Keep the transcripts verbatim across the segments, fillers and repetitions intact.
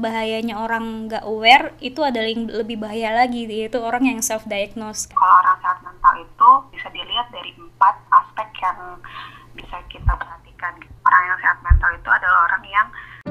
bahayanya orang nggak aware itu adalah yang lebih bahaya lagi, yaitu orang yang self-diagnose. Kalau orang sehat mental itu bisa dilihat dari empat aspek yang bisa kita perhatikan. Orang yang sehat mental itu adalah orang yang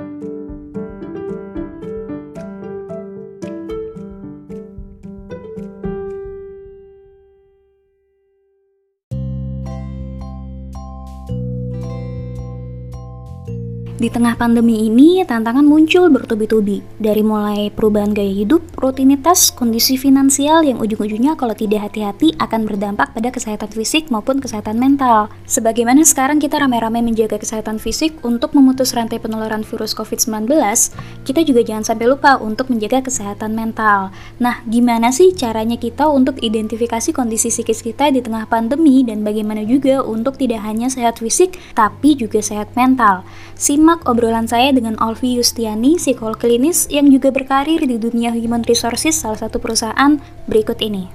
Di tengah pandemi ini, tantangan muncul bertubi-tubi. Dari mulai perubahan gaya hidup, rutinitas, kondisi finansial yang ujung-ujungnya kalau tidak hati-hati akan berdampak pada kesehatan fisik maupun kesehatan mental. Sebagaimana sekarang kita rame-rame menjaga kesehatan fisik untuk memutus rantai penularan virus covid sembilan belas, kita juga jangan sampai lupa untuk menjaga kesehatan mental. Nah, gimana sih caranya kita untuk identifikasi kondisi psikis kita di tengah pandemi dan bagaimana juga untuk tidak hanya sehat fisik, tapi juga sehat mental? Simak obrolan saya dengan Olvi Yustiani, psikolog klinis yang juga berkarir di dunia human resources salah satu perusahaan berikut ini.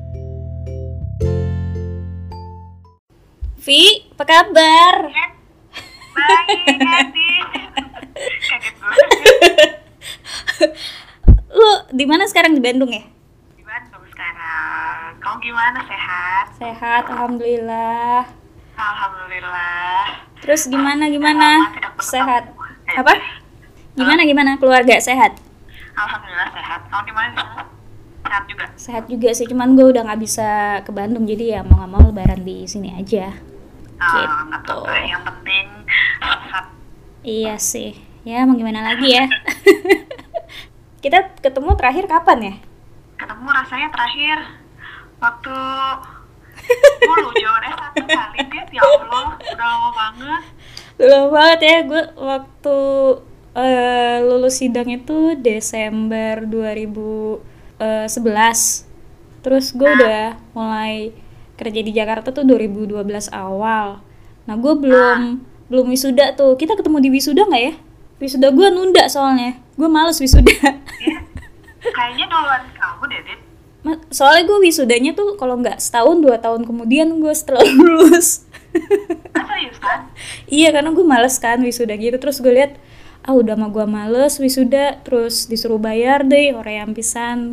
Vi, apa kabar? baik, Adi. Kaget banget. Lu di mana sekarang, di Bandung ya? Di Bandung sekarang. Kamu gimana, sehat? Sehat, alhamdulillah. Alhamdulillah. Terus gimana gimana? Lama tidak bertemu. Sehat. Eh, Apa? Gimana gimana keluarga sehat? Alhamdulillah sehat. Kamu di mana di sana? Sehat juga. Sehat juga sih, cuman gue udah nggak bisa ke Bandung, jadi ya mau nggak mau lebaran di sini aja. Ah, nggak Gitu. apa-apa. Yang penting sehat. Iya sih, ya mau gimana lagi ya. Kita ketemu terakhir kapan ya? Ketemu rasanya terakhir waktu dulu jawaban S satu kali, Dit. Ya Allah, udah lama banget. Udah lama banget ya, gue waktu uh, lulus sidang itu Desember dua ribu sebelas. Terus gue udah mulai kerja di Jakarta tuh dua ribu dua belas awal. Nah, gue belum belum wisuda tuh. Kita ketemu di wisuda nggak ya? Wisuda gue nunda soalnya. Gue males wisuda. Ya, kayaknya duluan kamu deh, Dit. Soalnya gue wisudanya tuh kalau nggak setahun dua tahun kemudian gue setelah lulus. Ah, serius kan? Iya, karena gue males kan wisuda gitu. Terus gue lihat, ah udah mah gue males wisuda, terus disuruh bayar deh hoream pisan.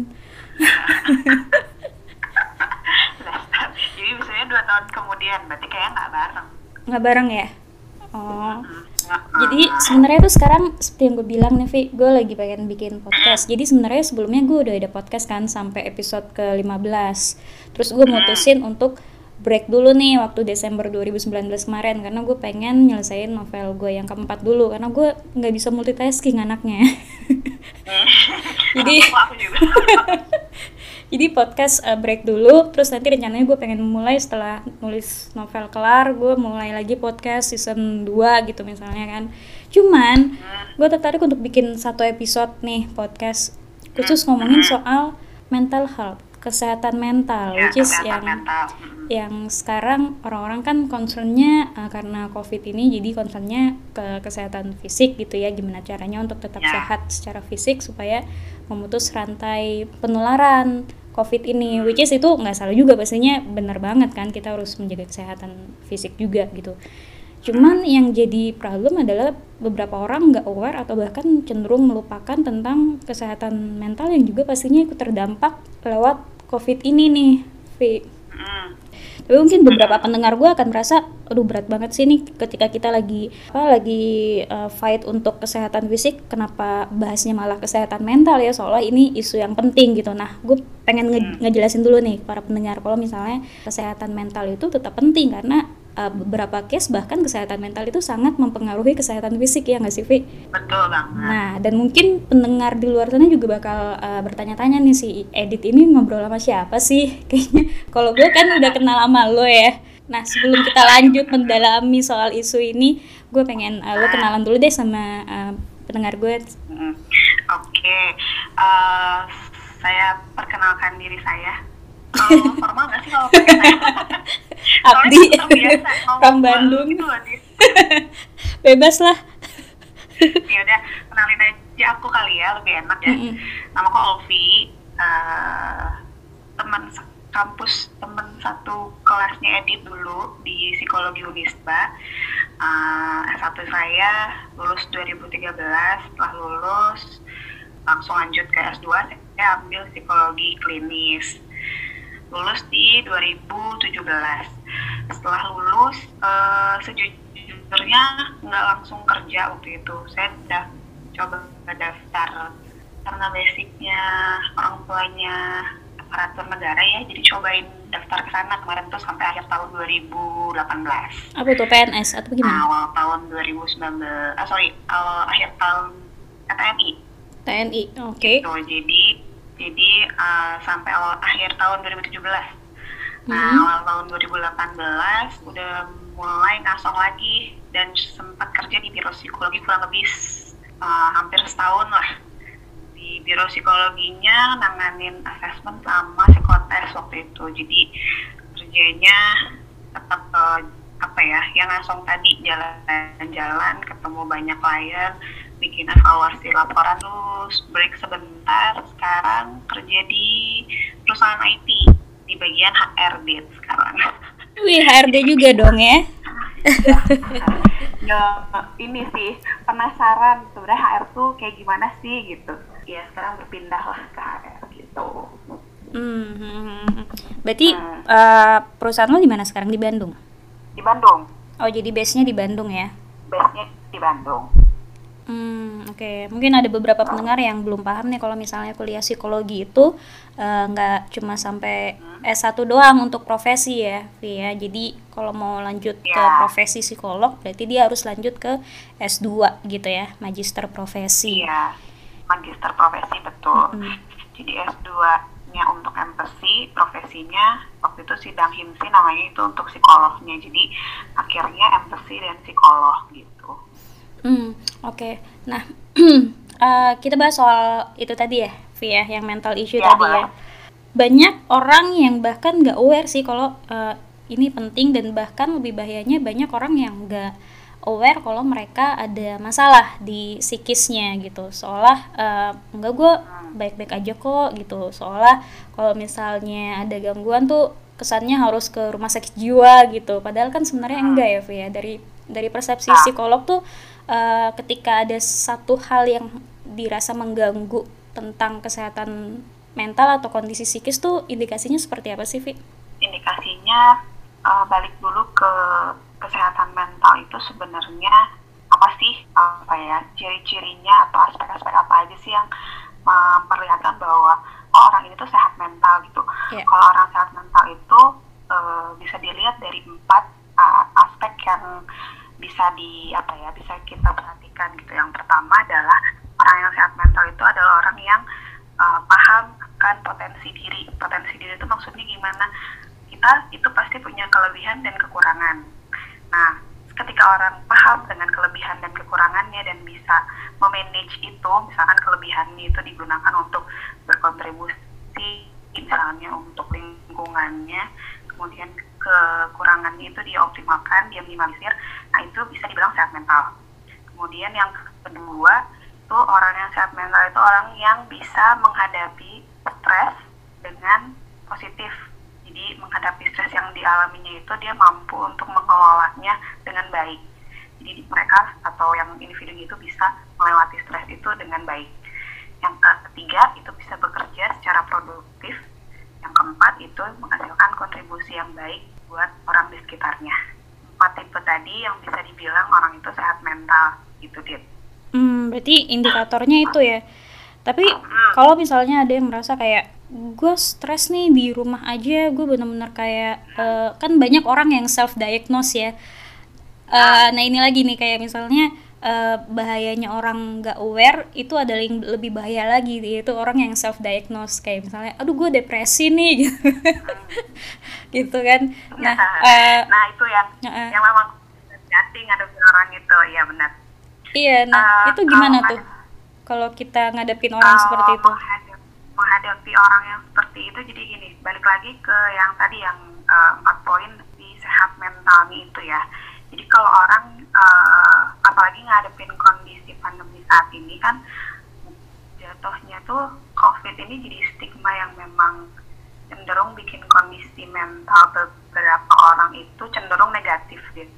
Jadi misalnya dua tahun kemudian, berarti kayaknya nggak bareng. Nggak bareng ya? Oh. Hmm, Jadi sebenarnya tuh sekarang seperti yang gue bilang nih, Vi, gue lagi pengen bikin podcast. Jadi sebenarnya sebelumnya gue udah ada podcast kan sampai episode ke lima belas. Terus gue mutusin untuk break dulu nih waktu Desember dua ribu sembilan belas kemarin, karena gue pengen nyelesain novel gue yang keempat dulu, karena gue nggak bisa multitasking anaknya. Jadi aku juga. Jadi podcast uh, break dulu, terus nanti rencananya gue pengen mulai setelah nulis novel kelar, gue mulai lagi podcast season dua gitu misalnya kan. Cuman gue tertarik untuk bikin satu episode nih podcast khusus ngomongin soal mental health, kesehatan mental, Ya, which is kesehatan yang mental. yang sekarang orang-orang kan concernnya uh, karena covid ini, jadi concernnya ke kesehatan fisik gitu ya, gimana caranya untuk tetap Ya. sehat secara fisik supaya memutus rantai penularan covid ini, which is itu nggak salah juga, pastinya benar banget kan, kita harus menjaga kesehatan fisik juga gitu. Cuman yang jadi problem adalah beberapa orang nggak aware atau bahkan cenderung melupakan tentang kesehatan mental yang juga pastinya ikut terdampak lewat covid ini nih, Vi. Hmm. Tapi mungkin beberapa pendengar gue akan merasa, aduh berat banget sih nih ketika kita lagi apa lagi uh, fight untuk kesehatan fisik, kenapa bahasnya malah kesehatan mental ya, soalnya ini isu yang penting gitu. Nah, gue pengen nge- ngejelasin dulu nih para pendengar kalau misalnya kesehatan mental itu tetap penting, karena uh, beberapa case bahkan kesehatan mental itu sangat mempengaruhi kesehatan fisik, ya nggak sih, Vi? Betul banget. Nah, dan mungkin pendengar di luar sana juga bakal uh, bertanya-tanya nih, si Edit ini ngobrol sama siapa sih? Kayaknya kalau gue kan udah kenal sama lo ya. Nah, sebelum kita lanjut mendalami soal isu ini, gue pengen uh, lo kenalan dulu deh sama uh, pendengar gue. Hmm. Oke, uh, saya perkenalkan diri saya. Kalau formal nggak sih kalau pakai saya? Abdi, Soalnya terbiasa ngomong orang Bandung. gitu loh, Dit. Bebas lah. Ya udah, kenalin aja aku kali ya, lebih enak ya. Mm-mm. Nama aku Olvi, uh, teman se- kampus, teman satu kelasnya Edit dulu di psikologi Unisba. Uh, S satu saya lulus dua ribu tiga belas, setelah lulus langsung lanjut ke S dua, saya ambil psikologi klinis. Lulus di dua ribu tujuh belas. Setelah lulus, uh, sejujurnya nggak langsung kerja waktu itu. Saya udah coba daftar karena basicnya orang tuanya aparatur negara ya, jadi cobain daftar ke sana kemarin tuh sampai akhir tahun dua ribu delapan belas. Apa tuh, P N S atau gimana? Awal tahun dua ribu sembilan belas, ah sorry, awal akhir tahun T N I. T N I, oke. Okay. Gitu, jadi jadi uh, sampai awal akhir tahun dua ribu tujuh belas. Nah, hmm. awal tahun dua ribu delapan belas udah mulai ngasong lagi dan sempat kerja di biro psikologi kurang lebih uh, hampir setahun lah. Di biro psikologinya nanganin asesmen sama psikotes waktu itu. Jadi kerjanya tetap uh, apa ya, yang langsung tadi jalan-jalan, ketemu banyak klien, bikin evaluasi laporan, terus break sebentar. Sekarang kerja di perusahaan I T di bagian H R D sekarang. Wih, H R D juga dong ya? Ya, ini sih penasaran sebenarnya H R tuh kayak gimana sih gitu. Ya sekarang berpindah lah ke H R gitu. Hmm, berarti hmm. Uh, perusahaan lo di mana sekarang? Di Bandung? Di Bandung. Oh, jadi base-nya di Bandung ya? Base-nya di Bandung. Hmm, oke. Okay. Mungkin ada beberapa pendengar yang belum paham nih kalau misalnya kuliah psikologi itu nggak uh, cuma sampai S satu doang untuk profesi ya, Vi ya. Jadi kalau mau lanjut yeah. ke profesi psikolog, berarti dia harus lanjut ke S dua gitu ya, magister profesi. Iya, yeah. magister profesi betul. Mm-hmm. Jadi S dua-nya untuk M Pesi, profesinya waktu itu sidang HIMSI namanya itu untuk psikolognya. Jadi akhirnya M Pesi dan psikolog gitu. Hmm, oke. Okay. Nah, uh, kita bahas soal itu tadi ya, Vi ya, yang mental issue ya, tadi boleh. Ya. Banyak orang yang bahkan nggak aware sih kalau uh, ini penting, dan bahkan lebih bahayanya banyak orang yang nggak aware kalau mereka ada masalah di psikisnya gitu. Seolah uh, enggak, gue baik-baik aja kok gitu. Seolah kalau misalnya ada gangguan tuh kesannya harus ke rumah sakit jiwa gitu. Padahal kan sebenarnya enggak ya, Vi ya. Dari dari persepsi psikolog tuh uh, ketika ada satu hal yang dirasa mengganggu tentang kesehatan mental atau kondisi psikis tuh indikasinya seperti apa sih, Vi? Indikasinya uh, balik dulu ke kesehatan mental itu sebenarnya apa sih, apa ya, ciri-cirinya atau aspek-aspek apa aja sih yang memperlihatkan bahwa oh, orang ini tuh sehat mental gitu. Yeah. Kalau orang sehat mental itu uh, bisa dilihat dari empat uh, aspek yang bisa di apa ya bisa kita perhatikan gitu. Yang pertama adalah orang yang sehat mental itu adalah orang yang uh, paham akan potensi diri. Potensi diri itu maksudnya gimana? Kita itu pasti punya kelebihan dan kekurangan. Nah, ketika orang paham dengan kelebihan dan kekurangannya dan bisa memanage itu, misalkan kelebihannya itu digunakan untuk berkontribusi, misalnya untuk lingkungannya, kemudian kekurangannya itu dia optimalkan, dia minimalisir, nah itu bisa dibilang sehat mental. Kemudian yang kedua, itu orang yang sehat mental itu orang yang bisa menghadapi stres dengan positif. Jadi menghadapi stres yang dialaminya itu dia mampu untuk mengelolanya dengan baik. Jadi mereka atau yang individu itu bisa melewati stres itu dengan baik. Yang ketiga itu bisa bekerja secara produktif. Yang keempat itu menghasilkan kontribusi yang baik buat orang di sekitarnya. Empat tipe tadi yang bisa dibilang orang itu sehat mental gitu, Dit. Hmm, berarti indikatornya itu ya. Tapi hmm. kalau misalnya ada yang merasa kayak gue stres nih di rumah aja, gue benar-benar kayak uh, kan banyak orang yang self diagnose ya. Uh, nah ini lagi nih kayak misalnya uh, bahayanya orang nggak aware itu adalah yang lebih bahaya lagi, yaitu orang yang self diagnose kayak misalnya, aduh gue depresi nih gitu, gitu kan. Nah, uh, nah itu yang uh, yang memang hati ngadepin orang itu, ya benar. Iya, nah uh, itu gimana tuh kalau kita ngadepin orang uh, seperti itu? Menghadapi orang yang seperti itu, jadi gini, balik lagi ke yang tadi yang uh, empat poin di sehat mentalnya itu ya. Jadi kalau orang uh, apalagi ngadepin kondisi pandemi saat ini kan jatuhnya tuh COVID ini jadi stigma yang memang cenderung bikin kondisi mental beberapa orang itu cenderung negatif gitu.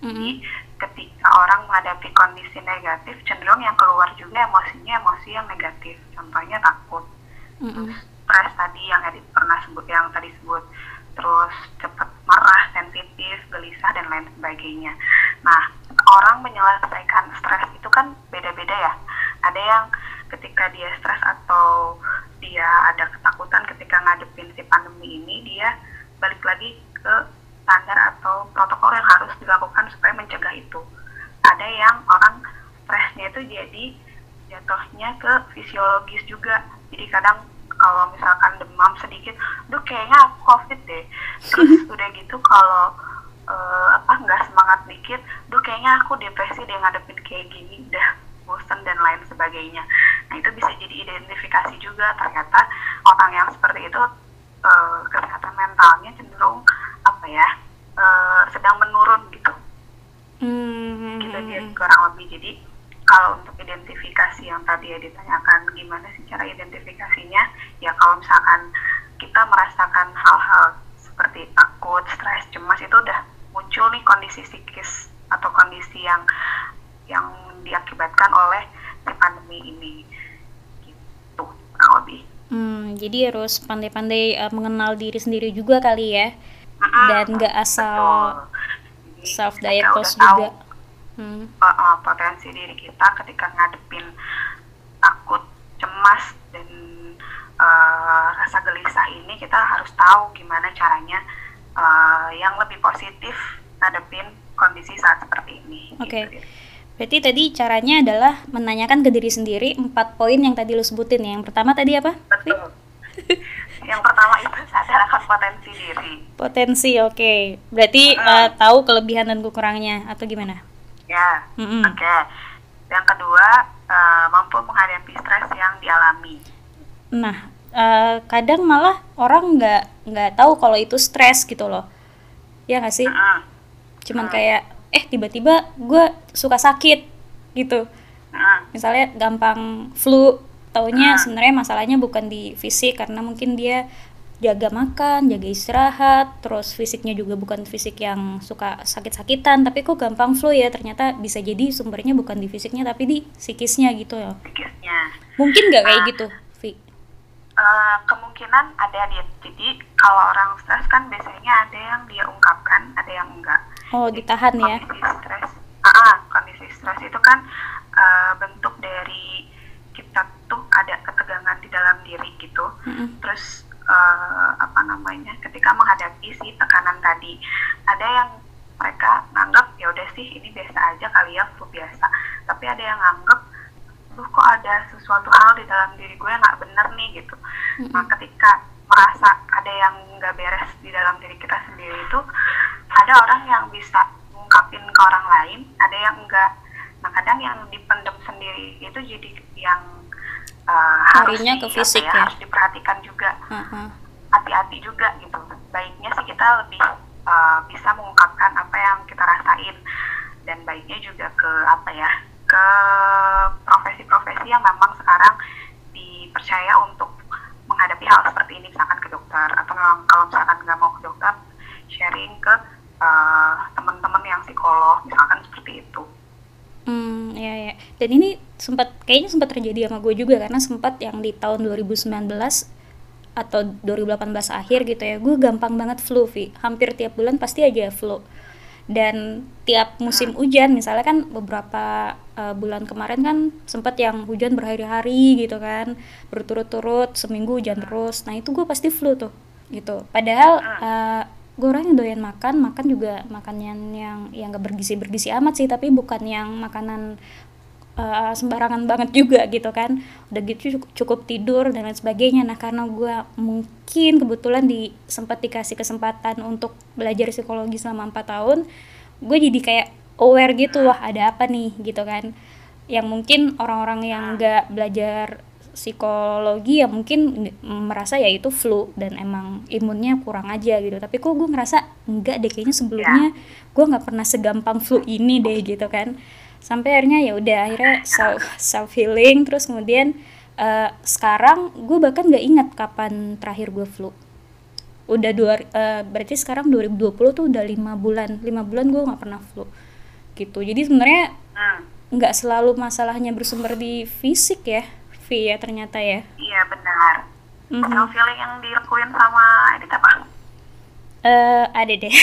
Jadi ketika orang menghadapi kondisi negatif, cenderung yang keluar juga emosinya emosi yang negatif. Contohnya takut, Mm-mm. stres tadi yang Edith pernah sebut, yang tadi sebut, terus cepat marah, sensitif, gelisah, dan lain sebagainya. Nah, orang menyelesaikan stres itu kan beda-beda ya. Ada yang ketika dia stres atau dia ada ketakutan ketika ngadepin si pandemi ini, dia balik lagi ke standar atau protokol yang harus dilakukan supaya mencegah itu. Ada yang orang stresnya itu jadi jatuhnya ke fisiologis juga. Jadi kadang kalau misalkan demam sedikit, duh kayaknya aku covid deh. Terus udah gitu kalau uh, apa nggak semangat dikit, duh kayaknya aku depresi deh ngadepin kayak gini, udah bosan dan lain sebagainya. Nah itu bisa jadi identifikasi juga, ternyata orang yang seperti itu uh, kesehatan mentalnya cenderung apa ya uh, sedang menurun gitu. Mm-hmm. Gitu dia kurang lebih. Jadi kalau untuk identifikasi yang tadi ya ditanyakan gimana sih cara identifikasinya, ya kalau misalkan kita merasakan hal-hal seperti takut, stres, cemas, itu udah muncul nih kondisi psikis atau kondisi yang yang diakibatkan oleh si pandemi ini gitu kurang lebih. Hmm, jadi harus pandai-pandai uh, mengenal diri sendiri juga kali ya, mm-hmm. dan nggak asal self diagnose juga. Hmm. Uh, uh, potensi diri kita ketika ngadepin takut, cemas, dan uh, rasa gelisah ini, kita harus tahu gimana caranya uh, yang lebih positif ngadepin kondisi saat seperti ini. Oke. Okay. Gitu. Berarti tadi caranya adalah menanyakan ke diri sendiri empat poin yang tadi lu sebutin ya. Yang pertama tadi apa? Betul. Yang pertama itu sadar akan potensi diri. Potensi, oke. Okay. Berarti hmm. uh, tahu kelebihan dan kekurangannya atau gimana? Ya, mm-hmm. oke. Okay. Yang kedua, uh, mampu menghadapi stres yang dialami. Nah, uh, kadang malah orang nggak nggak tahu kalau itu stres gitu loh, ya nggak sih? Mm-hmm. Cuman mm-hmm. kayak, eh tiba-tiba gue suka sakit gitu. Mm-hmm. Misalnya gampang flu, taunya mm-hmm. sebenarnya masalahnya bukan di fisik karena mungkin dia jaga makan, jaga istirahat, terus fisiknya juga bukan fisik yang suka sakit-sakitan, tapi kok gampang flu ya, ternyata bisa jadi sumbernya bukan di fisiknya tapi di psikisnya gitu ya. Psikisnya. Mungkin nggak kayak uh, gitu, Vi? Uh, kemungkinan ada dia. Jadi kalau orang stres kan biasanya ada yang dia ungkapkan, ada yang enggak. Oh, ditahan jadi, ya? Kondisi stres, ah, kondisi stres itu kan uh, bentuk dari kita tuh ada ketegangan di dalam diri gitu. Mm-hmm. Terus Uh, apa namanya ketika menghadapi si tekanan tadi, ada yang mereka nganggap ya udah sih ini biasa aja kali ya, flu biasa, tapi ada yang nganggap duh kok ada sesuatu hal di dalam diri gue yang nggak bener nih gitu. Mm-hmm. Nah ketika merasa ada yang nggak beres di dalam diri kita sendiri itu, ada orang yang bisa ngungkapin ke orang lain, ada yang enggak. Nah kadang yang dipendam sendiri itu jadi yang Uh, harus, di, ke fisik, ya, ya? harus diperhatikan juga, uh-huh. hati-hati juga gitu. Baiknya sih kita lebih uh, bisa mengungkapkan apa yang kita rasain, dan baiknya juga ke apa ya, ke profesi-profesi yang memang sekarang dipercaya untuk menghadapi hal seperti ini, misalkan ke dokter, atau memang kalau misalkan nggak mau ke dokter, sharing ke uh, teman-teman yang psikolog, misalkan seperti itu. Hmm, ya ya. Dan ini sempat kayaknya sempat terjadi sama gue juga, karena sempat yang di tahun dua ribu sembilan belas atau dua ribu delapan belas akhir gitu ya, gue gampang banget flu, Vi. Hampir tiap bulan pasti aja flu. Dan tiap musim hujan, misalnya kan beberapa uh, bulan kemarin kan sempat yang hujan berhari-hari gitu kan, berturut-turut seminggu hujan terus. Nah, itu gue pasti flu tuh gitu. Padahal uh, gue orangnya doyan makan, makan juga makanan yang yang gak bergizi-bergizi amat sih, tapi bukan yang makanan uh, sembarangan banget juga gitu kan. Udah gitu cukup, cukup tidur dan lain sebagainya. Nah karena gue mungkin kebetulan di sempat dikasih kesempatan untuk belajar psikologi selama empat tahun, gue jadi kayak aware gitu, wah ada apa nih gitu kan. Yang mungkin orang-orang yang gak belajar psikologi ya mungkin merasa ya itu flu dan emang imunnya kurang aja gitu, tapi kok gue ngerasa enggak deh, kayaknya sebelumnya gue nggak pernah segampang flu ini deh gitu kan. Sampai akhirnya ya udah akhirnya self self healing, terus kemudian uh, sekarang gue bahkan nggak ingat kapan terakhir gue flu. Udah dua uh, berarti sekarang dua ribu dua puluh tuh udah lima bulan lima bulan gue nggak pernah flu. gitu. Jadi sebenarnya Hmm. nggak selalu masalahnya bersumber di fisik ya, Vi ya ternyata ya. Iya benar. Mhm. Self healing yang dilakuin sama Edit apa? Eh, ada deh.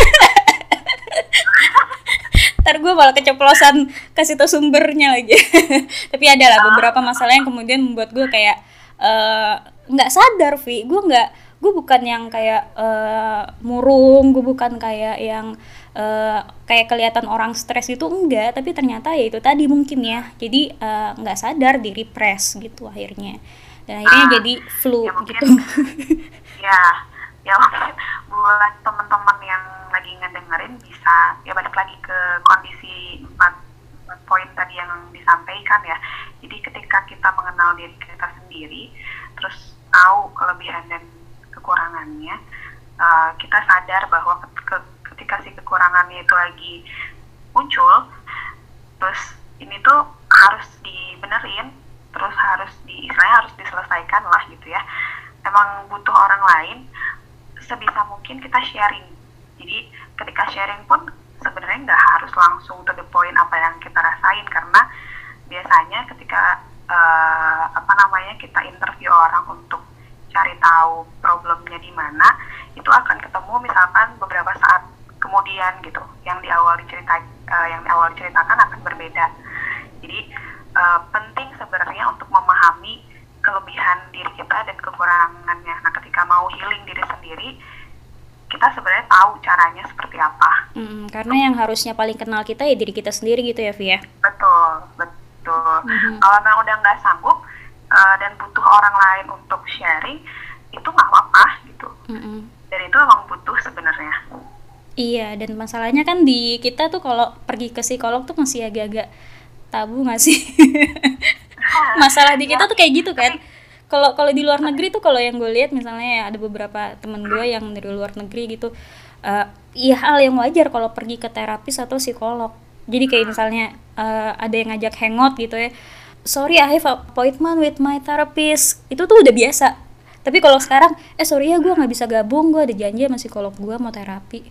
Ntar gue malah keceplosan kasih tau sumbernya lagi. Tapi ada lah beberapa masalah yang kemudian membuat gue kayak eh, nggak sadar, Vi. Gue nggak, gue bukan yang kayak eh, murung, gue bukan kayak yang eh, kayak kelihatan orang stres itu, enggak. Tapi ternyata ya itu tadi mungkin ya. Jadi eh, nggak sadar di repress gitu akhirnya. Dan akhirnya Ah, jadi flu ya mungkin gitu. ya ya mungkin buat teman-teman yang lagi ngedengerin bisa ya balik lagi ke kondisi empat, empat poin tadi yang disampaikan ya. Jadi ketika kita mengenal diri kita sendiri, terus tahu kelebihan dan kekurangannya, uh, kita sadar bahwa ke- ketika si kekurangannya itu lagi muncul, terus ini tuh harus dibenerin, terus harus di istilahnya harus diselesaikan lah gitu ya. Emang butuh orang lain, sebisa mungkin kita sharing. Jadi ketika sharing pun sebenarnya nggak harus langsung to the point apa yang kita rasain, karena biasanya ketika uh, apa namanya kita interview orang untuk cari tahu problemnya di mana, itu akan ketemu misalkan beberapa saat kemudian gitu, yang di awal dicerita uh, yang di awal diceritakan akan berbeda. Jadi uh, penting sebenarnya untuk memahami kelebihan diri kita dan kekurangannya. Nah, ketika mau healing diri sendiri, kita sebenarnya tahu caranya seperti apa. Hmm, karena yang harusnya paling kenal kita ya diri kita sendiri gitu ya, Vi ya. Betul, betul. Mhm. Kalau memang udah nggak sanggup uh, dan butuh orang lain untuk sharing, itu nggak apa-apa gitu. Mm-mm. Dan itu emang butuh sebenarnya. Iya, dan masalahnya kan di kita tuh kalau pergi ke psikolog tuh masih agak-agak tabu nggak sih? Masalah di kita tuh kayak gitu kan. Kalau kalau di luar negeri tuh, kalau yang gue lihat misalnya ya, ada beberapa temen gue yang dari luar negeri gitu, eh iya hal yang wajar kalau pergi ke terapis atau psikolog. Jadi kayak misalnya eh, ada yang ngajak hangout gitu ya, sorry I have appointment with my therapist, itu tuh udah biasa. Tapi kalau sekarang, eh sorry ya gue nggak bisa gabung, gue ada janji sama psikolog gue mau terapi.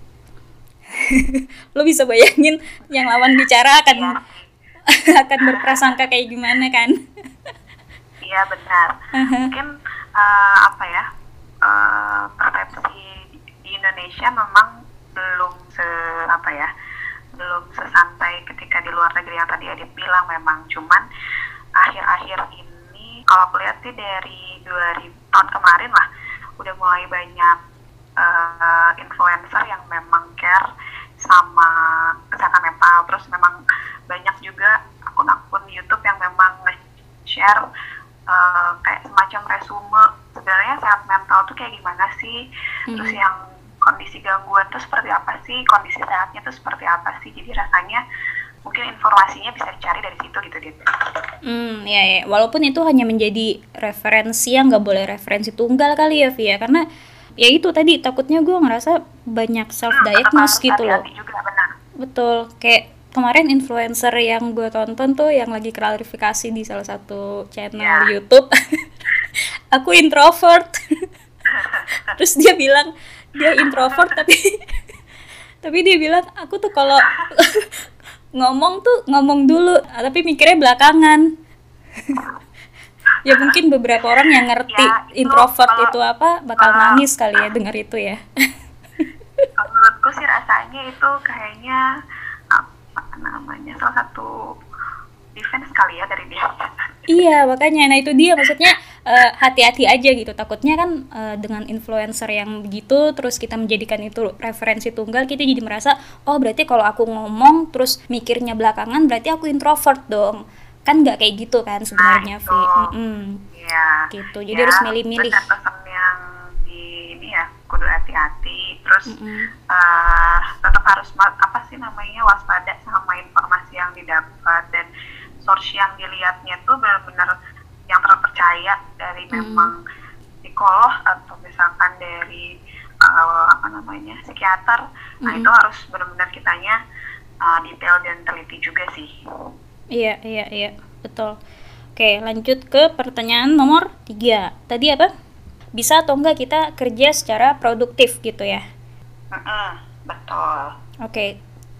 Lo bisa bayangin yang lawan bicara akan akan berprasangka kayak gimana kan? Iya benar. Mungkin uh, apa ya, uh, persepsi di Indonesia memang belum se apa ya, belum sesantai ketika di luar negeri yang tadi Adit bilang. Memang cuman akhir-akhir ini kalau aku lihat sih dari dua ribu tahun kemarin lah udah mulai banyak uh, influencer yang memang care sama kesehatan mental. Terus memang banyak juga akun-akun YouTube yang memang nge-share uh, kayak semacam resume sebenarnya sehat mental tuh kayak gimana sih, mm-hmm. terus yang kondisi gangguan tuh seperti apa sih, kondisi sehatnya tuh seperti apa sih. Jadi rasanya mungkin informasinya bisa dicari dari situ gitu gitu. Hmm, ya ya. Walaupun itu hanya menjadi referensi, yang nggak boleh referensi tunggal kali ya, Via. Karena ya itu tadi takutnya gue ngerasa banyak self diagnose hmm, gitu loh. Juga, benar. Betul. Kayak kemarin influencer yang gue tonton tuh yang lagi klarifikasi di salah satu channel yeah. YouTube. Aku introvert. Terus dia bilang dia introvert tapi tapi dia bilang aku tuh kalau ngomong tuh ngomong dulu tapi mikirnya belakangan. Ya mungkin beberapa orang yang ngerti ya, itu, introvert kalau, itu apa bakal uh, nangis kali ya dengar itu ya. Menurutku sih rasanya itu kayaknya apa namanya salah satu defense kali ya dari dia. Iya makanya, nah itu dia maksudnya uh, hati-hati aja gitu, takutnya kan uh, dengan influencer yang begitu terus kita menjadikan itu referensi tunggal, kita jadi merasa oh berarti kalau aku ngomong terus mikirnya belakangan berarti aku introvert dong, kan nggak kayak gitu kan sebenarnya, Vi. Nah, iya. Gitu, jadi ya, harus milih-milih. Pesan yang di ini ya kudu hati-hati, terus mm-hmm. uh, tetap harus apa sih namanya waspada sama informasi yang didapat dan source yang dilihatnya tuh benar-benar yang terpercaya dari hmm. memang psikolog atau misalkan dari uh, apa namanya psikiater. Hmm. Nah itu harus benar-benar kitanya uh, detail dan teliti juga sih. Iya iya iya betul. Oke lanjut ke pertanyaan nomor tiga. Tadi apa? Bisa atau enggak kita kerja secara produktif gitu ya? Mm-mm, betul. Oke.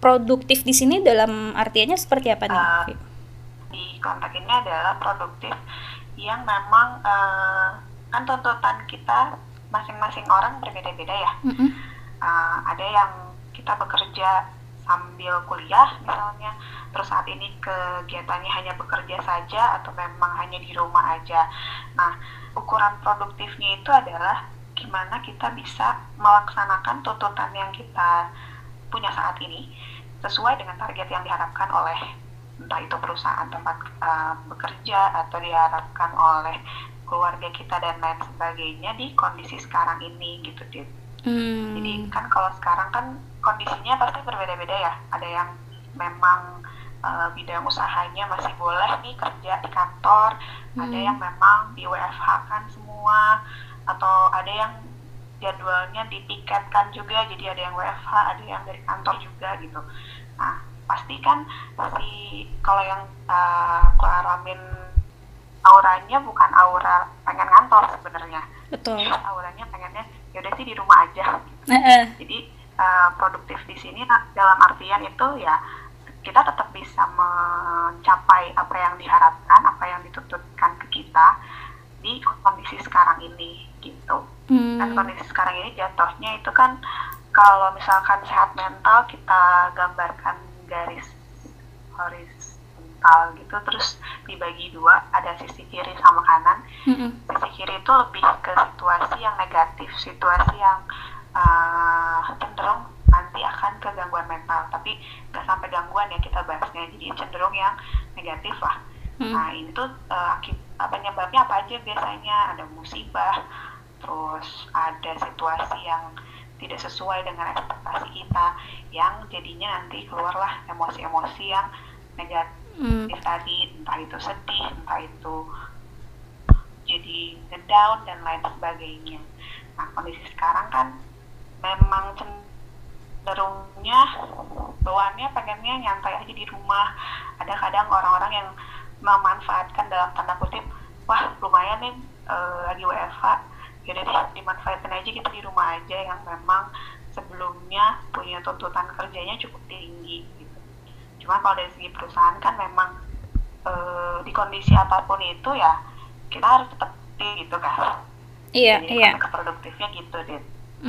produktif di sini dalam artiannya seperti apa nih? Uh, di konteks ini adalah produktif yang memang uh, kan tuntutan kita masing-masing orang berbeda-beda ya. Mm-hmm. Uh, ada yang kita bekerja sambil kuliah misalnya, terus saat ini kegiatannya hanya bekerja saja atau memang hanya di rumah aja. Nah, ukuran produktifnya itu adalah gimana kita bisa melaksanakan tuntutan yang kita punya saat ini sesuai dengan target yang diharapkan oleh entah itu perusahaan tempat uh, bekerja atau diharapkan oleh keluarga kita dan lain sebagainya di kondisi sekarang ini gitu, Dit. Hmm. Jadi kan kalau sekarang kan kondisinya pasti berbeda-beda ya. Ada yang memang uh, bidang usahanya masih boleh nih kerja di kantor, hmm. ada yang memang di W F H kan semua, atau ada yang jadwalnya ditiketkan juga, jadi ada yang W F H, ada yang dari kantor juga gitu. Nah, pasti kan si kalau yang uh, Klaramin auranya bukan aura pengen ngantor sebenarnya. Betul. Auranya pengennya ya udah sih di rumah aja. Gitu. Uh-uh. Jadi uh, produktif di sini dalam artian itu ya kita tetap bisa mencapai apa yang diharapkan, apa yang dituntutkan ke kita di kondisi sekarang ini gitu. Hmm. Dan kondisi sekarang ini jatuhnya itu kan kalau misalkan sehat mental kita gambarkan garis horizontal gitu, terus dibagi dua, ada sisi kiri sama kanan. Mm-hmm. Sisi kiri itu lebih ke situasi yang negatif, situasi yang uh, cenderung nanti akan ke gangguan mental, tapi nggak sampai gangguan ya kita bahasnya, jadi cenderung yang negatif lah. Mm-hmm. Nah ini tuh uh, akibat penyebabnya apa aja biasanya, ada musibah, terus ada situasi yang tidak sesuai dengan ekspektasi kita, yang jadinya nanti keluarlah emosi-emosi yang negatif hmm. tadi, entah itu sedih, entah itu jadi ngedown dan lain sebagainya. Nah kondisi sekarang kan memang cenderungnya bawaannya pengennya nyantai aja di rumah. Ada kadang orang-orang yang memanfaatkan dalam tanda kutip, wah lumayan nih uh, lagi W F H, yaudah deh dimanfaatin aja kita di rumah aja, yang memang sebelumnya punya tuntutan kerjanya cukup tinggi gitu. Cuma kalau dari segi perusahaan kan memang e, di kondisi apapun itu ya kita harus tetap gitu kan. Iya. Jadi iya. produktifnya gitu deh.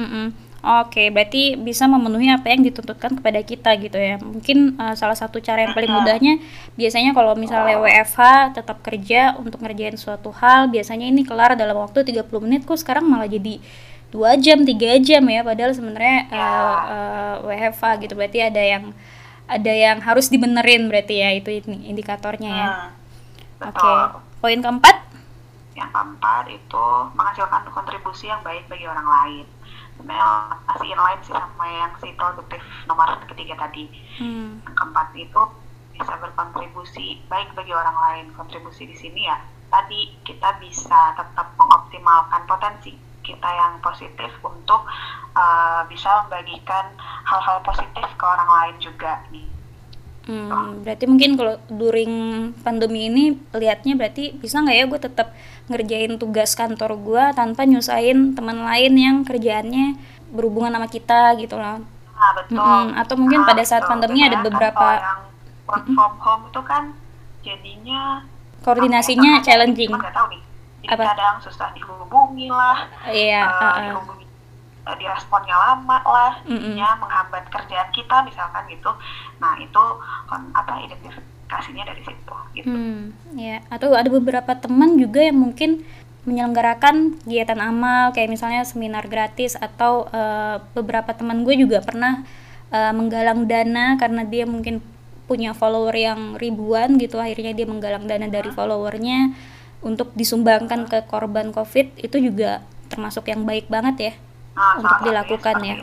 Oke, berarti bisa memenuhi apa yang dituntutkan kepada kita gitu ya. Mungkin uh, salah satu cara yang paling mudahnya biasanya kalau misalnya W F H tetap kerja untuk ngerjain suatu hal, biasanya ini kelar dalam waktu tiga puluh menit, kok sekarang malah jadi dua jam, tiga jam ya, padahal sebenarnya uh, uh, W F H gitu. Berarti ada yang ada yang harus dibenerin berarti ya, itu indikatornya ya. Hmm, Oke. Poin keempat? Yang keempat itu menghasilkan kontribusi yang baik bagi orang lain. Sebenarnya masih inline sih sama yang si produktif nomor ketiga tadi. Hmm. Yang keempat itu bisa berkontribusi baik bagi orang lain. Kontribusi di sini ya tadi kita bisa tetap mengoptimalkan potensi kita yang positif untuk uh, bisa membagikan hal-hal positif ke orang lain juga nih. Hmm, berarti mungkin kalau during pandemi ini lihatnya berarti bisa nggak ya gue tetap ngerjain tugas kantor gue tanpa nyusahin teman lain yang kerjaannya berhubungan sama kita gitu loh. Nah, betul. Hmm, atau mungkin nah, pada saat betul. pandemi Betul, ada beberapa kan yang work from home itu kan jadinya koordinasinya apa, challenging. Nggak tahu nih. Jadi apa? Kadang susah dihubungi lah. Iya. Uh, uh-uh. dihubungi diresponnya lama lah, jadinya mm-hmm. menghambat kerjaan kita misalkan gitu. Nah itu kon, apa identifikasinya dari situ gitu. Hmm, ya. Atau ada beberapa teman juga yang mungkin menyelenggarakan kegiatan amal kayak misalnya seminar gratis, atau uh, beberapa teman gue juga pernah uh, menggalang dana karena dia mungkin punya follower yang ribuan gitu, akhirnya dia menggalang dana dari followernya untuk disumbangkan ke korban COVID. Itu juga termasuk yang baik banget ya. Nah, untuk dilakukan ya.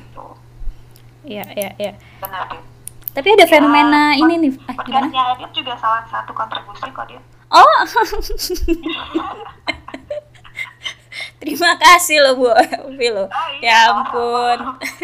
Iya, iya, iya. Benar, Dit. Tapi ada fenomena ya, ini nih. Ah, gimana? Podcastnya Adit juga salah satu kontribusi kok, Dit. Oh. Terima kasih loh, Bu Vilo. Oh, iya. Ya ampun.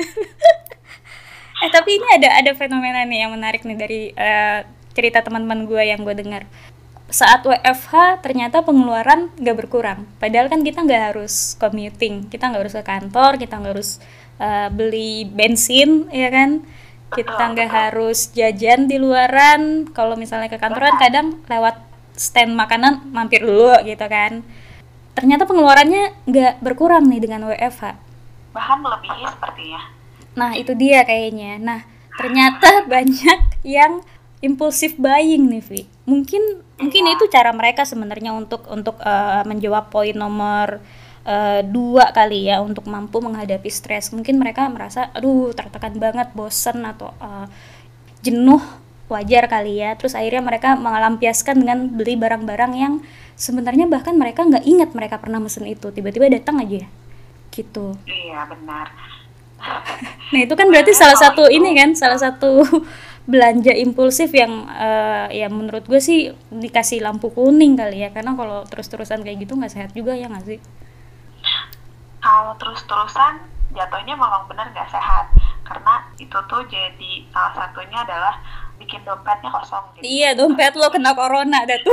eh, tapi ini ada ada fenomena nih yang menarik nih dari uh, cerita teman-teman gue yang gue dengar. Saat W F H ternyata pengeluaran gak berkurang, padahal kan kita gak harus commuting, kita gak harus ke kantor, kita gak harus uh, beli bensin, ya kan, Kita Betul, nggak betul. harus jajan di luaran. Kalau misalnya ke kantoran Benar. kadang lewat stand makanan mampir dulu gitu kan. Ternyata pengeluarannya nggak berkurang nih dengan W F H. Bahkan melebihi sepertinya. Nah, itu dia kayaknya. Nah, ternyata banyak yang impulsif buying nih, Vi. Mungkin mungkin Iya, itu cara mereka sebenarnya untuk untuk eh, menjawab poin nomor eh, dua kali ya, untuk mampu menghadapi stres. Mungkin mereka merasa, aduh tertekan banget, bosen atau eh, jenuh, wajar kali ya. Terus akhirnya mereka melampiaskan dengan beli barang-barang yang sebenarnya bahkan mereka nggak ingat mereka pernah mesen itu. Tiba-tiba datang aja gitu. iya benar. Nah, itu kan berarti Sebenarnya salah kalau satu itu ini kan, salah satu belanja impulsif yang eh, ya menurut gue sih dikasih lampu kuning kali ya, karena kalau terus-terusan kayak gitu nggak sehat juga ya nggak sih? kalau terus-terusan jatuhnya memang benar nggak sehat. Karena itu tuh jadi salah satunya adalah bikin dompetnya kosong Iya, jadinya gitu. dompet lo kena corona dah tuh.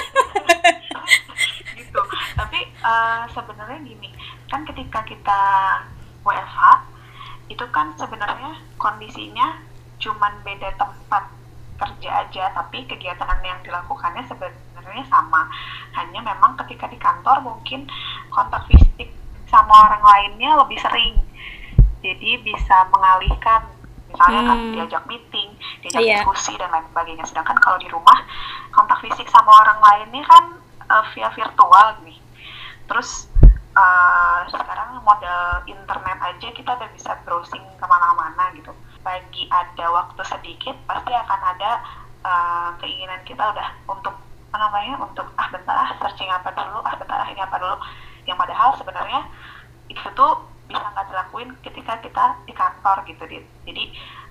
Gitu. Tapi eh, sebenarnya gini, kan ketika kita W F H itu kan sebenarnya kondisinya cuman beda tempat kerja aja, tapi kegiatan yang dilakukannya sebenarnya sama. Hanya memang ketika di kantor mungkin kontak fisik sama orang lainnya lebih sering, jadi bisa mengalihkan, misalnya kan Hmm, diajak meeting, diajak iya. diskusi dan lain sebagainya. Sedangkan kalau di rumah kontak fisik sama orang lainnya kan uh, via virtual nih. Terus uh, sekarang modal internet aja kita udah bisa browsing kemana-mana gitu. Bagi ada waktu sedikit pasti akan ada uh, keinginan kita udah untuk apa namanya, untuk ah bentar ah searching apa dulu, ah bentar ah ini apa dulu, yang padahal sebenarnya itu tuh bisa nggak dilakuin ketika kita di kantor gitu. Jadi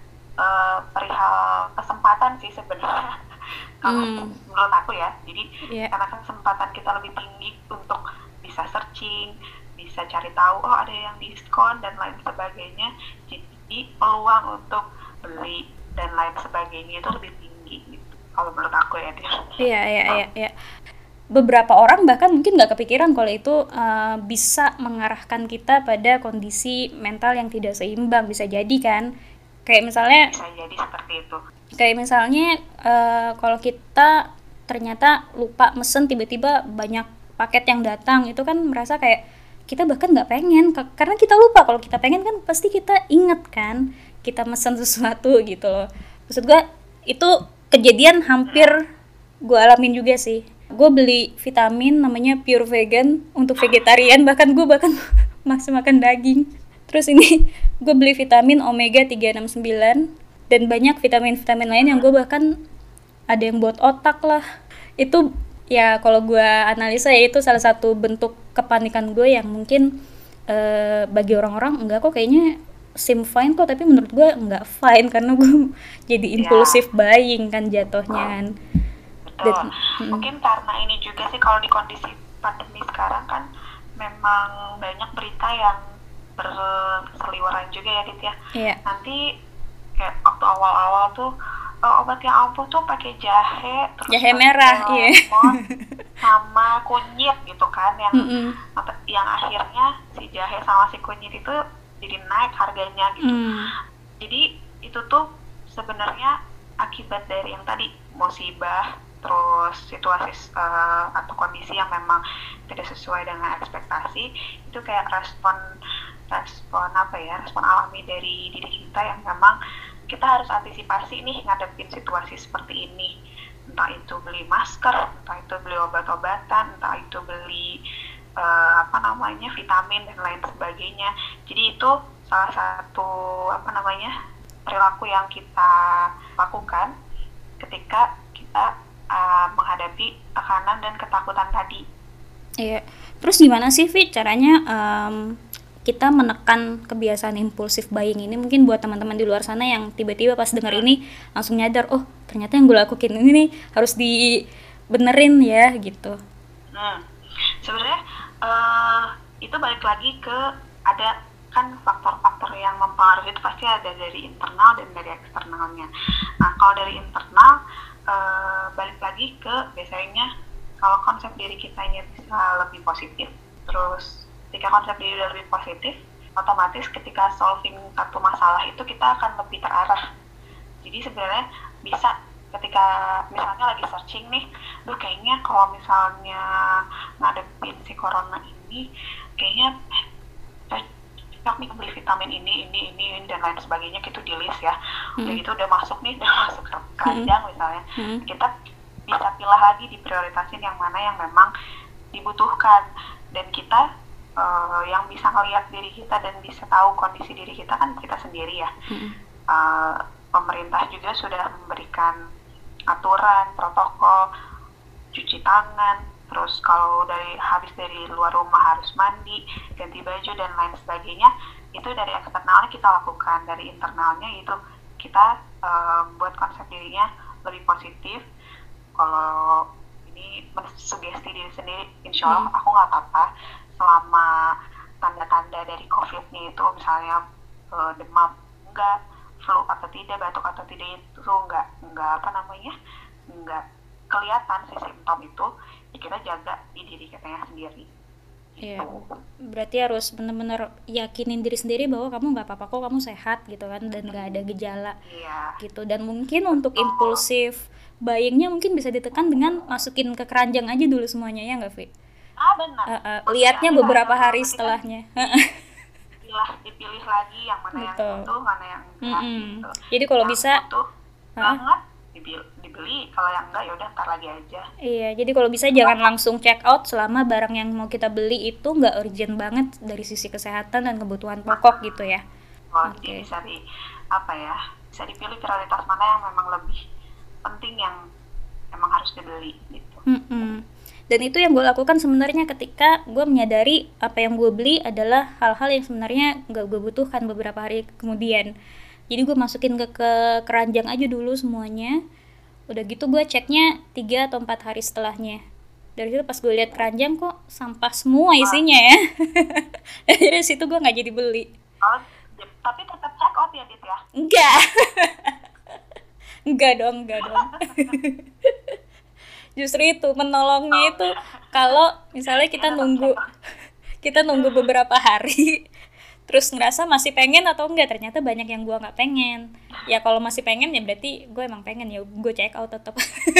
uh, perihal kesempatan sih sebenarnya. Kalau Hmm, menurut aku ya, jadi iya. karena kesempatan kita lebih tinggi untuk bisa searching, bisa cari tahu oh ada yang diskon dan lain sebagainya, jadi peluang untuk beli dan lain sebagainya itu lebih tinggi gitu kalau menurut aku ya dia. Iya, iya, iya, iya. Beberapa orang bahkan mungkin nggak kepikiran kalau itu eh, bisa mengarahkan kita pada kondisi mental yang tidak seimbang, bisa jadi kan. Kayak misalnya Bisa jadi seperti itu. kayak misalnya eh, kalau kita ternyata lupa mesen, tiba-tiba banyak paket yang datang, itu kan merasa kayak kita bahkan nggak pengen, karena kita lupa. Kalau kita pengen kan pasti kita inget kan kita mesen sesuatu gitu loh. Maksud gue itu kejadian hampir gue alamin juga sih. Gue beli vitamin namanya Pure Vegan untuk vegetarian, bahkan gue bahkan masih makan daging. Terus ini gue beli vitamin omega tiga enam sembilan dan banyak vitamin-vitamin lain yang gue bahkan ada yang buat otak lah. Itu ya kalau gue analisa ya itu salah satu bentuk kepanikan gue yang mungkin eh, bagi orang-orang enggak kok, kayaknya seem fine kok, tapi menurut gue enggak fine karena gue jadi Ya, impulsif buying kan jatuhnya kan. betul. Dan mm, Mungkin karena ini juga sih kalau di kondisi pandemi sekarang kan memang banyak berita yang berseliweran juga ya Dit ya. iya, Nanti kayak waktu awal-awal tuh eh, obat yang ampuh tuh pakai jahe, terus jahe pakai merah, iya. lemon sama kunyit gitu kan, yang Mm-mm. yang akhirnya si jahe sama si kunyit itu jadi naik harganya gitu. Mm. Jadi itu tuh sebenarnya akibat dari yang tadi musibah, terus situasi uh, atau kondisi yang memang tidak sesuai dengan ekspektasi, itu kayak respon respon apa ya, respon alami dari diri kita yang memang kita harus antisipasi nih ngadepin situasi seperti ini. Entah itu beli masker, entah itu beli obat-obatan, entah itu beli uh, apa namanya vitamin dan lain sebagainya. Jadi itu salah satu apa namanya perilaku yang kita lakukan ketika kita uh, menghadapi tekanan dan ketakutan tadi. Iya. Terus gimana sih, Vi, caranya em, kita menekan kebiasaan impulsif buying ini? Mungkin buat teman-teman di luar sana yang tiba-tiba pas denger Hmm. ini langsung nyadar, oh ternyata yang gue lakuin ini nih harus dibenerin ya gitu. Hmm. Sebenarnya uh, itu balik lagi ke ada kan faktor-faktor yang mempengaruhi itu pasti ada dari internal dan dari eksternalnya. Nah kalau dari internal uh, balik lagi ke biasanya kalau konsep diri kitanya bisa lebih positif, terus ketika konsep diri udah lebih positif, otomatis ketika solving satu masalah itu kita akan lebih terarah Jadi sebenarnya bisa ketika misalnya lagi searching nih, duh kayaknya kalau misalnya ngadepin si corona ini kayaknya cocok nih beli vitamin ini, ini, ini, ini dan lain sebagainya, gitu di list ya. Udah Hmm. gitu udah masuk nih, udah masuk ke keranjang misalnya, Hmm. kita bisa pilih lagi diprioritasin yang mana yang memang dibutuhkan, dan kita uh, yang bisa ngelihat diri kita dan bisa tahu kondisi diri kita kan kita sendiri ya. Hmm. Uh, pemerintah juga sudah memberikan aturan, protokol, cuci tangan, terus kalau dari habis dari luar rumah harus mandi, ganti baju dan lain sebagainya. Itu dari eksternalnya kita lakukan, dari internalnya itu kita uh, buat konsep dirinya lebih positif. Kalau ini mensugesti diri sendiri, insya Allah aku nggak apa-apa selama tanda-tanda dari COVID-nya itu misalnya uh, demam enggak, flu atau tidak, batuk atau tidak, itu enggak enggak apa namanya enggak kelihatan si simptom itu, ya kita jaga di diri kita sendiri. Iya, berarti harus benar-benar yakinin diri sendiri bahwa kamu nggak apa-apa kok, kamu sehat gitu kan, dan nggak ada gejala Iya. gitu. Dan mungkin untuk Oh, impulsif buyingnya mungkin bisa ditekan dengan masukin ke keranjang aja dulu semuanya, ya nggak, Vi? ah benar. Uh, uh, Maksudnya lihatnya ada beberapa yang hari nanti kan setelahnya. dipilih, dipilih lagi yang mana yang Betul. butuh, mana yang enggak Mm-mm. gitu. Jadi kalau Yang bisa, butuh uh, banget dibeli, dibeli. Kalau yang enggak ya udah ntar lagi aja. iya, jadi kalau bisa jangan langsung check out selama barang yang mau kita beli itu nggak urgent banget dari sisi kesehatan dan kebutuhan pokok gitu ya. Oh, Oke. jadi bisa di apa ya? Bisa dipilih prioritas mana yang memang lebih penting, yang emang harus dibeli gitu. Mm-mm. Dan itu yang gue lakukan sebenarnya ketika gue menyadari apa yang gue beli adalah hal-hal yang sebenarnya nggak gue butuhkan beberapa hari kemudian. Jadi gue masukin ke, ke keranjang aja dulu semuanya. Udah gitu gue ceknya tiga atau empat hari setelahnya. Dari situ pas gue lihat keranjang kok sampah semua Wah, isinya ya. Dari situ gue nggak jadi beli. oh, j- tapi tetap check out ya, Dit ya. Enggak, enggak dong, enggak dong. Justru itu menolongnya itu kalau misalnya kita Iya, tetap nunggu check out. kita nunggu beberapa hari terus ngerasa masih pengen atau enggak, ternyata banyak yang gue nggak pengen. Ya kalau masih pengen ya berarti gue emang pengen, ya gue check out tetap.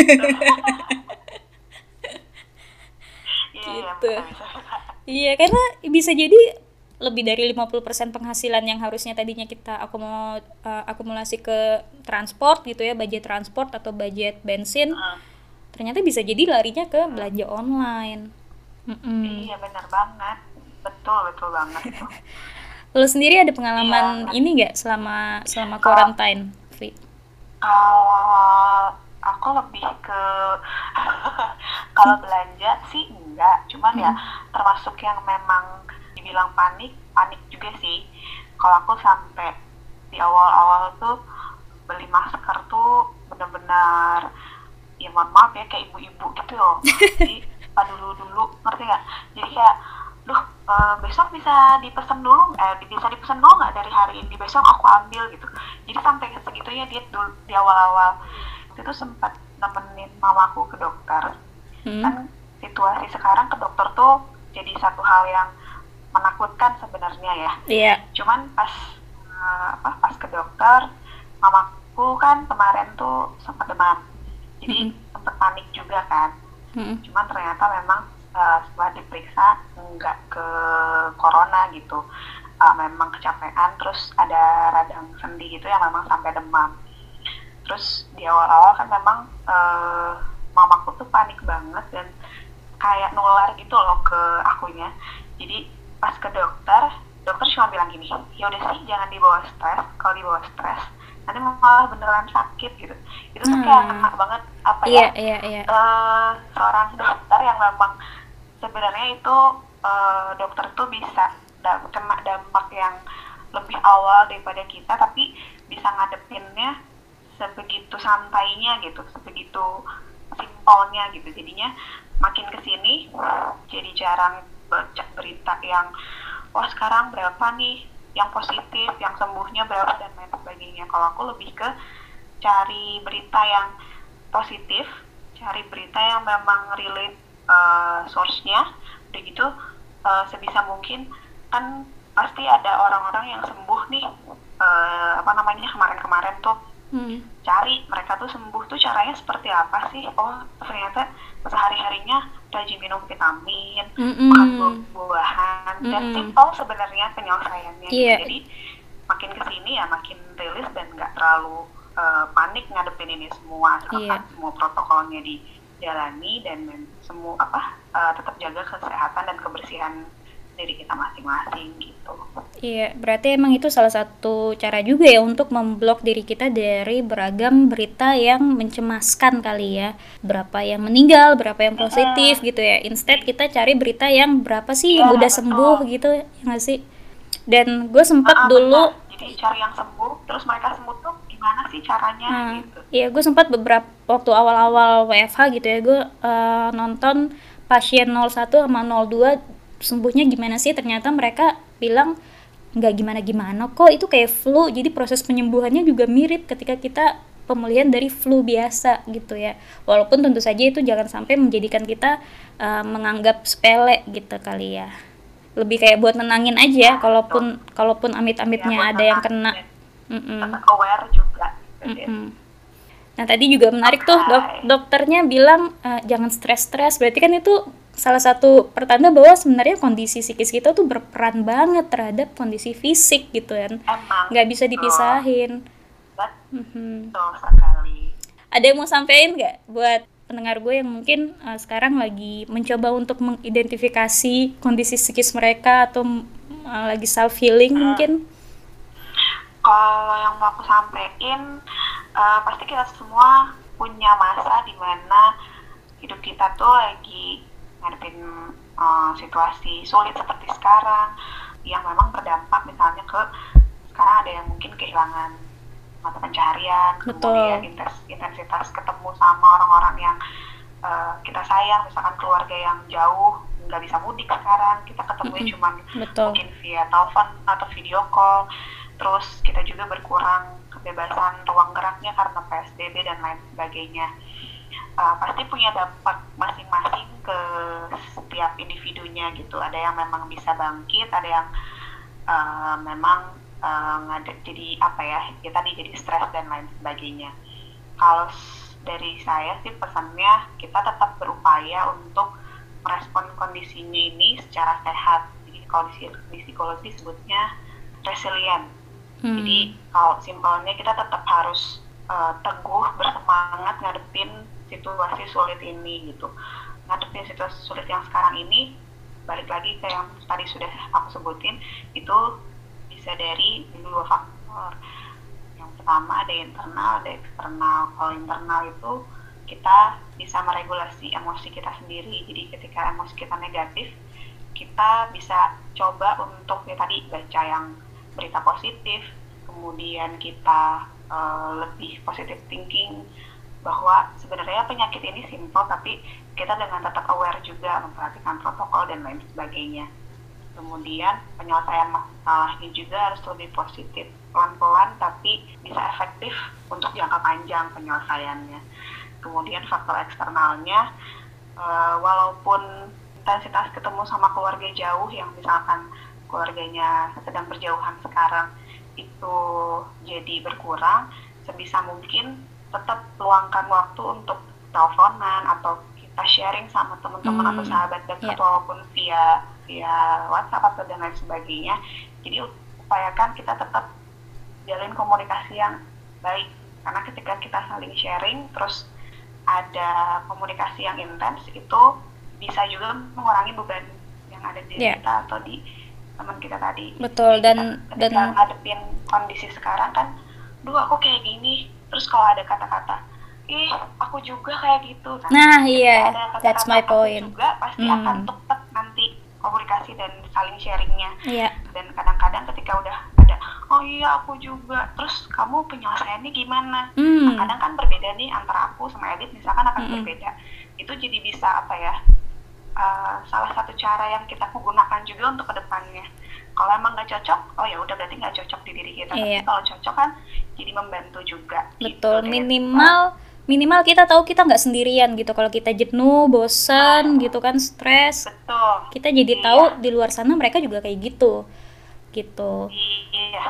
Iya, iya, Gitu. bisa, bisa, bisa. Iya, karena bisa jadi lebih dari lima puluh persen penghasilan yang harusnya tadinya kita akumu- uh, akumulasi ke transport gitu ya, budget transport atau budget bensin, Hmm. ternyata bisa jadi larinya ke belanja online. Mm-mm. Iya, benar banget. Betul, betul banget itu. Lo sendiri ada Iya, pengalaman nah, ini nggak selama selama kalau quarantine, Vi? kalau aku lebih ke kalau belanja sih enggak, cuman ya Mm-mm. termasuk yang memang dibilang panik, panik juga sih. Kalau aku sampai di awal-awal tuh beli masker tuh bener-bener, ya mohon maaf ya, kayak ibu-ibu gitu loh. Jadi ah, dulu-dulu, ngerti nggak? Jadi kayak, duh eh, besok bisa dipesan dulu, eh bisa dipesan dulu nggak dari hari ini, besok aku ambil gitu. Jadi sampai segitunya dia dulu di awal-awal. Waktu itu sempat nemenin mamaku ke dokter. Hmm. Kan situasi sekarang ke dokter tuh jadi satu hal yang menakutkan sebenarnya ya. Iya. Cuman pas eh, apa pas ke dokter, mamaku kan kemarin tuh sempat demam, jadi Mm-mm. sempat panik juga kan. Mm-mm. Cuman ternyata memang eh, setelah diperiksa nggak ke corona gitu. Eh, memang kecapean, terus ada radang sendi gitu yang memang sampai demam. Terus di awal-awal kan memang eh, mamaku tuh panik banget dan kayak nular gitu loh ke akunya. Jadi pas ke dokter, dokter cuma bilang gini, ya udah sih jangan dibawa stres, kalau dibawa stres nanti malah beneran sakit gitu. Itu tuh kayak Hmm. kena banget apa Iya, ya, iya, iya. eh, seorang dokter yang memang sebenarnya itu eh, dokter tuh bisa da- kena dampak yang lebih awal daripada kita, tapi bisa ngadepinnya sebegitu santainya gitu, sebegitu simpelnya gitu. Jadinya makin kesini jadi jarang baca berita yang wah sekarang berapa nih yang positif, yang sembuhnya berapa dan lain sebagainya. Kalau aku lebih ke cari berita yang positif, cari berita yang memang relate uh, source-nya. Udah gitu uh, sebisa mungkin kan pasti ada orang-orang yang sembuh nih, uh, apa namanya kemarin-kemarin tuh Hmm. Cari mereka tuh sembuh tuh caranya seperti apa sih. Oh ternyata sehari-harinya rajin minum vitamin, makan Mm-mm. buah-buahan, dan Mm-mm. simpel sebenarnya penyelesaiannya gitu. Iya, Jadi makin kesini ya makin rilis dan nggak terlalu uh, panik ngadepin ini semua, asalkan iya. semua protokolnya dijalani dan, dan semua apa uh, tetap jaga kesehatan dan kebersihan diri kita masing-masing gitu. Iya, berarti emang itu salah satu cara juga ya untuk memblok diri kita dari beragam berita yang mencemaskan kali ya. Berapa yang meninggal, berapa yang positif Mm-mm. gitu ya. Instead kita cari berita yang berapa sih yang Iya udah betul. sembuh gitu ya nggak sih? Dan gue Ah, sempat ah, benar. dulu, Jadi cari yang sembuh, terus mereka sembuh tuh gimana sih caranya hmm, gitu. ya gue sempat beberapa waktu awal-awal W F H gitu ya, gue eh, nonton pasien nol satu sama nol dua sembuhnya gimana sih. Ternyata mereka bilang nggak gimana-gimana kok, itu kayak flu, jadi proses penyembuhannya juga mirip ketika kita pemulihan dari flu biasa gitu ya. Walaupun tentu saja itu jangan sampai menjadikan kita uh, menganggap sepele gitu kali ya, lebih kayak buat nenangin Ya aja betul. kalaupun kalaupun Ya amit-amitnya buat ada yang tenang kena. dan Mm-mm. tetap aware juga gitu deh. Mm-mm. Nah tadi juga menarik Oke. tuh, dok dokternya bilang eh, jangan stres-stres. Berarti kan itu salah satu pertanda bahwa sebenarnya kondisi psikis kita tuh berperan banget terhadap kondisi fisik gitu kan. Emang Nggak bisa betul. dipisahin. Mhm. Betul sekali. Ada yang mau sampein nggak buat pendengar gue yang mungkin eh, sekarang lagi mencoba untuk mengidentifikasi kondisi psikis mereka atau eh, lagi self healing Hmm. mungkin? Kalau yang mau aku sampein, uh, pasti kita semua punya masa di mana hidup kita tuh lagi ngadepin uh, situasi sulit seperti sekarang, yang memang berdampak misalnya ke sekarang ada yang mungkin kehilangan mata pencaharian, kemudian Betul. intensitas ketemu sama orang-orang yang uh, kita sayang, misalkan keluarga yang jauh nggak bisa mudik sekarang, kita ketemunya Mm-mm. cuma Betul. mungkin via telepon atau video call. Terus kita juga berkurang kebebasan ruang geraknya karena P S B B dan lain sebagainya. Uh, pasti punya dampak masing-masing ke setiap individunya gitu. Ada yang memang bisa bangkit, ada yang uh, memang uh, ngade, jadi apa ya, ya tadi jadi stres dan lain sebagainya. Kalau dari saya sih pesannya kita tetap berupaya untuk merespon kondisinya ini secara sehat. Jadi kalau di psikologi sebutnya resilient. Hmm. Jadi kalau simpelnya kita tetap harus uh, teguh, bersemangat ngadepin situasi sulit ini gitu. Ngadepin situasi sulit yang sekarang ini, balik lagi ke yang tadi sudah aku sebutin, itu bisa dari dua faktor. Yang pertama ada internal, ada eksternal. Kalau internal itu kita bisa meregulasi emosi kita sendiri. Jadi ketika emosi kita negatif, kita bisa coba untuk ya tadi baca yang berita positif, kemudian kita uh, lebih positive thinking bahwa sebenarnya penyakit ini simple, tapi kita dengan tetap aware juga memperhatikan protokol dan lain sebagainya. Kemudian penyelesaian masalahnya juga harus lebih positif, pelan-pelan tapi bisa efektif untuk jangka panjang penyelesaiannya. Kemudian faktor eksternalnya, uh, walaupun intensitas ketemu sama keluarga jauh yang misalkan keluarganya sedang berjauhan sekarang itu jadi berkurang, sebisa mungkin tetap luangkan waktu untuk teleponan atau kita sharing sama teman-teman hmm. atau sahabat dekat, yeah. walaupun via via WhatsApp atau dan lain sebagainya. Jadi upayakan kita tetap jalin komunikasi yang baik, karena ketika kita saling sharing terus ada komunikasi yang intens, itu bisa juga mengurangi beban yang ada di yeah. kita atau di teman kita tadi. Betul. Jadi dan kita, dan ngadepin kondisi sekarang kan, duh aku kayak gini, terus kalau ada kata-kata ih aku juga kayak gitu, nah, nah iya, ada kata-kata that's my point juga pasti hmm. akan tepat nanti komunikasi dan saling sharingnya. Yeah. Dan kadang-kadang ketika udah ada oh iya aku juga, terus kamu penyelesaiannya gimana, hmm. nah, kadang kan berbeda nih antara aku sama Edith misalkan akan hmm. berbeda. Itu jadi bisa apa ya, Uh, salah satu cara yang kita gunakan juga untuk kedepannya. Kalau emang nggak cocok, oh ya udah berarti nggak cocok di diri kita. Iya. Tapi kalau cocok kan jadi membantu juga. Betul. Gitu, minimal deh. minimal kita tahu kita nggak sendirian gitu. Kalau kita jenuh, bosan, nah, gitu kan, stres. Betul. Kita jadi iya. tahu di luar sana mereka juga kayak gitu, gitu. Iya. Betul.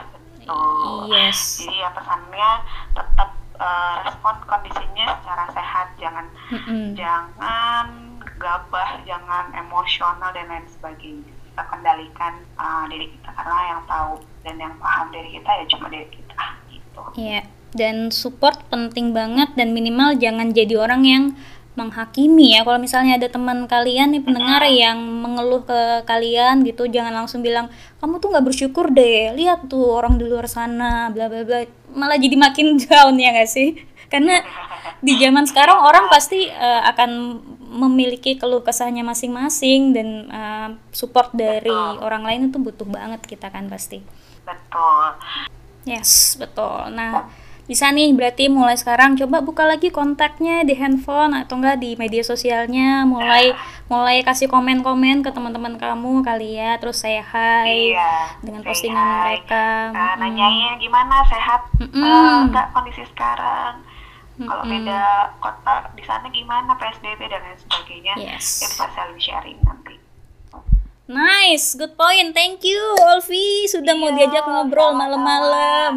gitu. Yes. Jadi ya pesannya tetap uh, respon kondisinya secara sehat, jangan Mm-mm. jangan gabah, jangan emosional dan lain sebagainya. Kita kendalikan uh, diri kita, karena yang tahu dan yang paham diri kita ya cuma diri kita gitu. Iya. Dan support penting banget, dan minimal jangan jadi orang yang menghakimi ya. Kalau misalnya ada teman kalian nih pendengar yang mengeluh ke kalian gitu, jangan langsung bilang kamu tuh nggak bersyukur deh, lihat tuh orang di luar sana bla bla bla, malah jadi makin down ya nggak sih? Karena di zaman sekarang orang pasti uh, akan memiliki keluh kesahnya masing-masing, dan uh, support dari Betul. orang lain itu butuh banget kita kan pasti. Betul. Yes, betul. Nah, bisa nih berarti mulai sekarang coba buka lagi kontaknya di handphone atau enggak di media sosialnya, mulai mulai kasih komen-komen ke teman-teman kamu kali ya, terus saya hi Iya, dengan say postingan hi. mereka. Uh, Mm-mm. nanyain gimana, sehat Mm-mm. uh, enggak kondisi sekarang, kalau Mm-mm. beda kota di sana gimana, P S B B dan lain sebagainya. Yes. Ya bisa saling sharing nanti. Nice, good point. Thank you, Olvi, sudah mau Iya, diajak ngobrol sama-sama. malam-malam.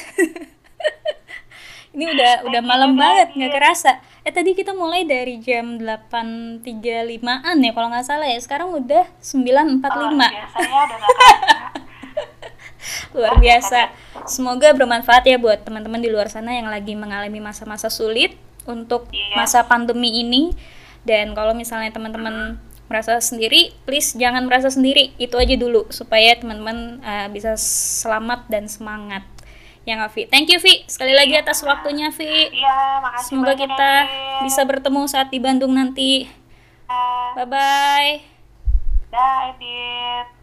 Ini udah udah Thank you malam juga, banget, Dit. nggak kerasa. Eh tadi kita mulai dari jam delapan tiga puluh limaan ya kalau nggak salah ya. Sekarang udah sembilan empat puluh lima. Oh, biasa ya, udah gak kerasa. Luar biasa. Semoga bermanfaat ya buat teman-teman di luar sana yang lagi mengalami masa-masa sulit untuk Yes. masa pandemi ini. Dan kalau misalnya teman-teman merasa sendiri, please jangan merasa sendiri. Itu aja dulu supaya teman-teman uh, bisa selamat dan semangat. Ya nggak, Vi? Thank you, Vi. Sekali lagi atas waktunya, Vi. Iya, makasih Semoga banyak, kita Edit. bisa bertemu saat di Bandung nanti. Uh, Bye-bye. Dah, Edit.